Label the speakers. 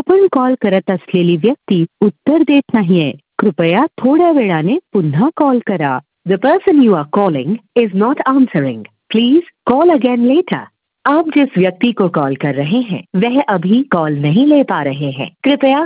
Speaker 1: आपण कॉल करत असलेली व्यक्ती उत्तर देत नाहीये. कृपया थोड्या वेळाने पुन्हा कॉल करा. The person you are calling is not answering. Please call again later. आप जिस व्यक्ति को कॉल कर रहे हैं वह अभी कॉल नहीं ले पा रहे हैं. कृपया